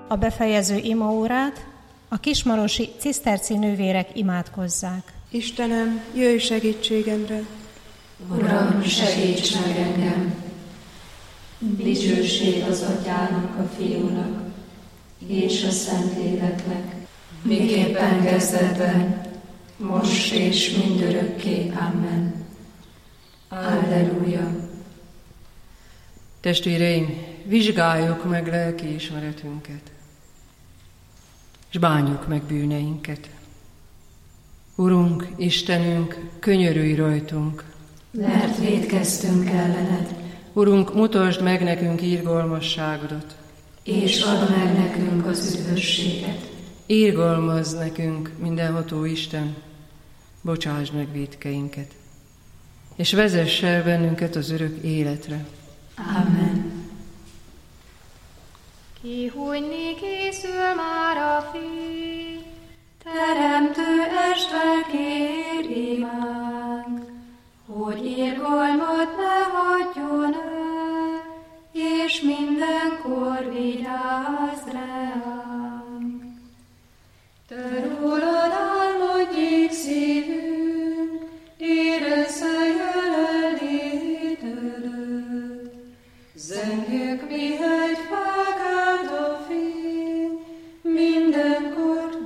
a befejező imaórát a kismarosi ciszterci nővérek imádkozzák. Istenem, jöjj segítségemre! Uram, segíts meg engem! Dicsőség az Atyának, a Fiúnak és a Szentléleknek, miképpen kezdetben, most és mindörökké. Amen. Alleluja! Testvéreim, vizsgáljuk meg lelkiismeretünket, és bánjuk meg bűneinket. Urunk, Istenünk, könyörülj rajtunk, mert vétkeztünk ellened. Urunk, mutasd meg nekünk irgalmasságodat, és add meg nekünk az üdvösséget. Irgalmazz nekünk, mindenható Isten, bocsásd meg vétkeinket, és vezess el bennünket az örök életre. Amen. Kihújni készül már a Fiú, Teremtő Ester, kér imánk, hogy irgalmat ne hagyjon el, és mindenkor vigyázz ránk. Te rólad álmodjék szívünk, érezze jelenlétedet. Zengjük, mihegy felkelt a fény, mindenkor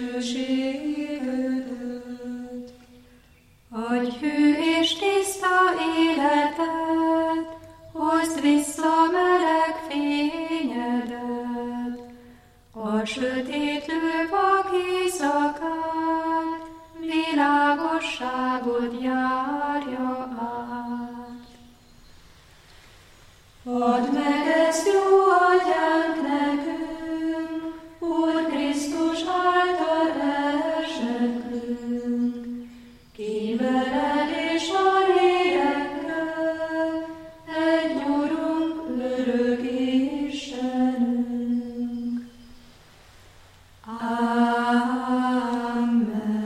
dicsőségedet. Adj hű és tiszta életet, hozd vissza meleg fényedet. A sötétlő vak éjszakát, világosságot járja át. Add meg ezt, jó Atyánk, nekünk, Úr Krisztus által esekünk. Kiveled és a lélekkel, egy Urunk, örök Istenünk. Amen.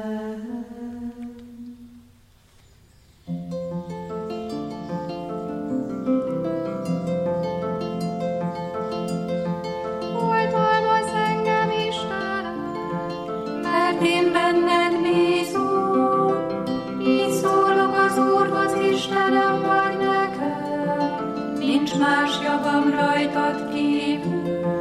oltalmazz engem, Istenem, Mert én benned bízom, így szólok az Úrhoz, Istenem vagy nekem, nincs más javam rajtad kívül.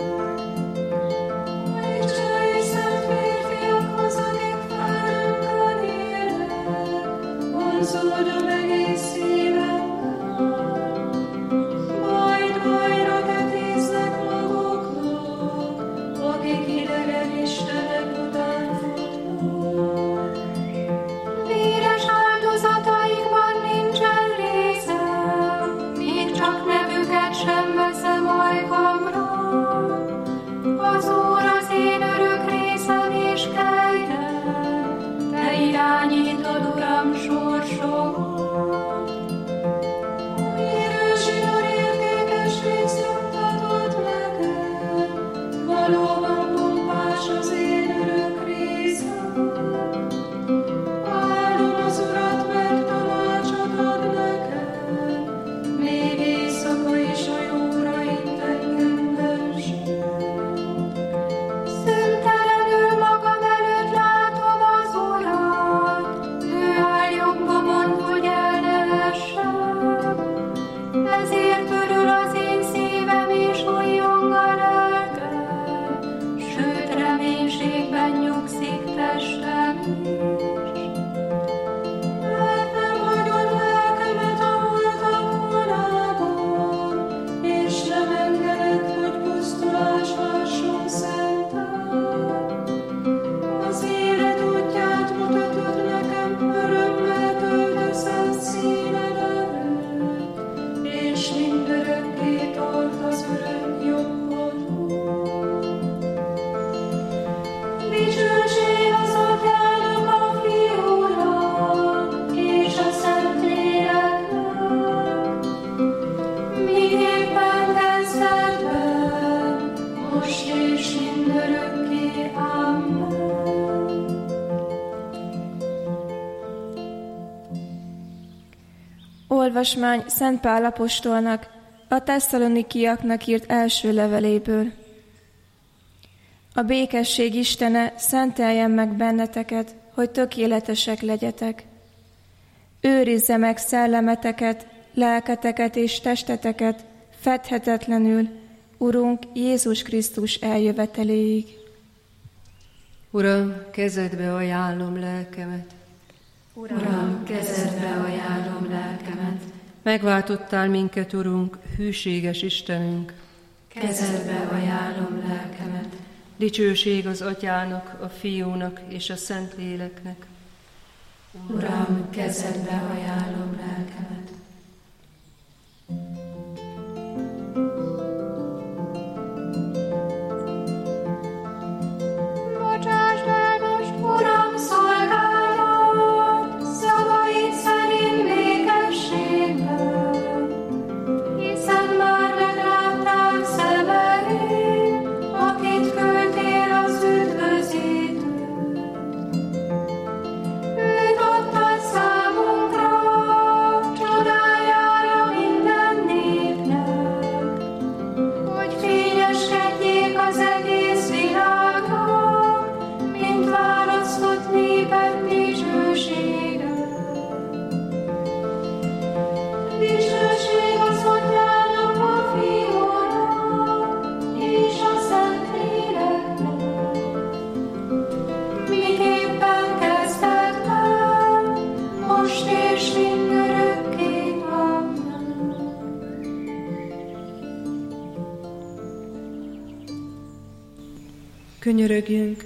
Dicsőj szent férfiakhoz, akik felünkön élnek, vonzódom egész szívemmel. Majd bajra vetéznek maguknak, akik idegen istenek után futnak. Véres áldozataikban nincsen részem, még csak nevüket sem veszem ajkamra. Az Úr az én örök részem és kegyem, te irányítod, Uram, sorsomat. Miről zsinór értékes részt juttatod nekem, valóban pompás az én örök részem. Áldom az Urat, mert tanácsot ad nekem, még éjszaka is a jóra itt engem vezet. Szüntelenül magam előtt látom az Urat, ő áll jobbomon, hogy el ne essem. Ezért örül az én szívem és újjong a lelkem, sőt reménységben nyugszik testem is. Mert nem hagyod lelkemet a holtak vonában, és nem engeded, hogy pusztulás hasson szentem. Az élet útját mutatod nekem, örömmel tölteszed színed előtt, és mindörökké tart az örök jobbodon. Dicsőség az Atyának, a Fiúnak és a Szentléleknek, miképpen kezdetben, most és mindörökké. Amen. Olvasmány Szent Pál apostolnak a Tesszalonikiaknak írt első leveléből. A békesség Istene szenteljen meg benneteket, hogy tökéletesek legyetek. Őrizze meg szellemeteket, lelketeket és testeteket fedhetetlenül, Urunk Jézus Krisztus eljöveteléig. Uram, kezedbe ajánlom lelkemet. Uram, kezedbe ajánlom lelkemet. Megváltottál minket, Urunk, hűséges Istenünk. Kezedbe ajánlom lelkemet. Dicsőség az Atyának, a Fiúnak és a Szentléleknek. Uram, kezedbe ajánlom lelkemet. Bocsásd el most, Uram, szolgálat, szavaid szerint békességben, hiszen már meglátták szemeid, akit küldtél az üdvözítőt. Őt adtad számunkra, csodájára minden népnek, hogy fényeskedjék az egész világnak, mint választott népek dicsősége. Dicsőség az Atyának, a Fiúnak és a Szentléleknek, miképpen kezdetben, most és mindörökké. Amen. Könyörögjünk!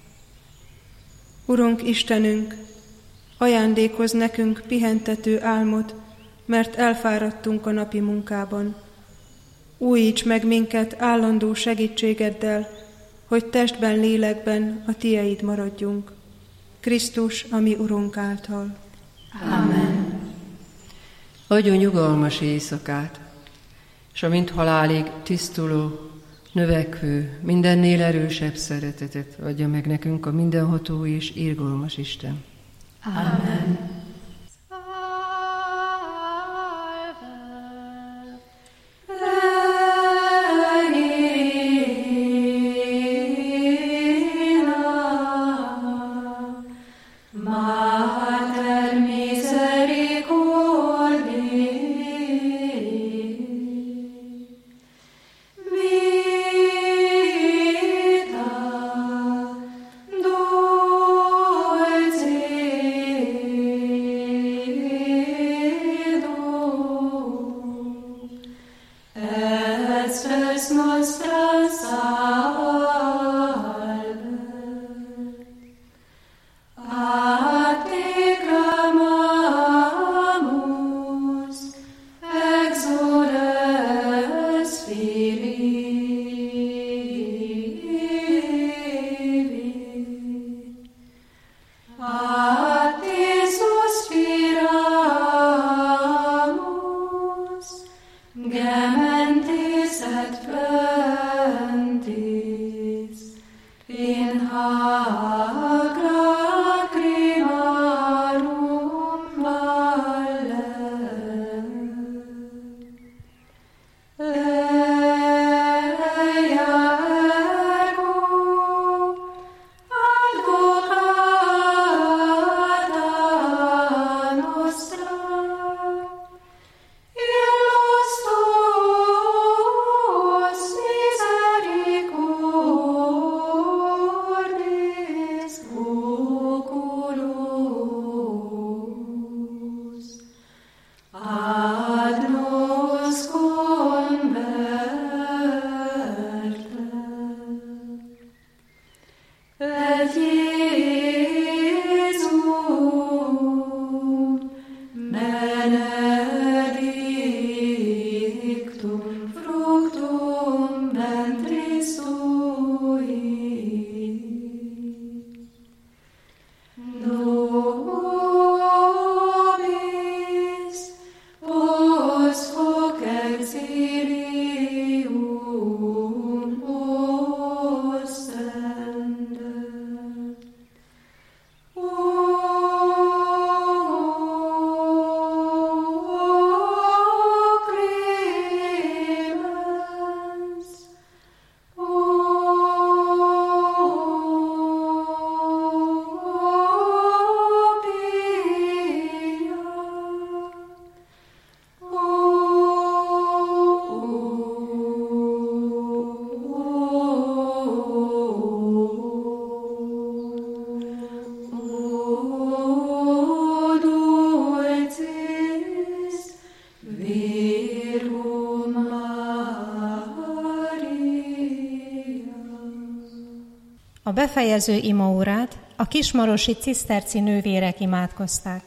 Urunk Istenünk, ajándékozz nekünk pihentető álmot, mert elfáradtunk a napi munkában. Újíts meg minket állandó segítségeddel, hogy testben, lélekben a Tieid maradjunk. Krisztus, a mi Urunk által. Amen. Adjon nyugalmas éjszakát, és amint halálig tisztuló, növekvő, mindennél erősebb szeretetet adja meg nekünk a mindenható és irgalmas Isten. Amen. Mater misericordiae, vita dulcedo, et spes nostra salve. A te clamamus, exules Filii. A te suspiramus, gementes et plentes. A befejező imaórát a kismarosi ciszterci nővérek imádkozták.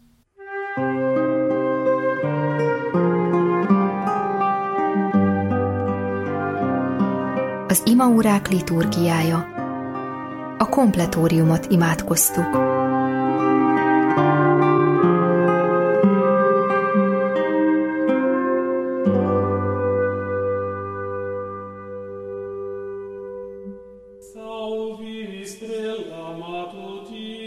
Az imaórák liturgiája. A kompletóriumot imádkoztuk. Salvi strella matutina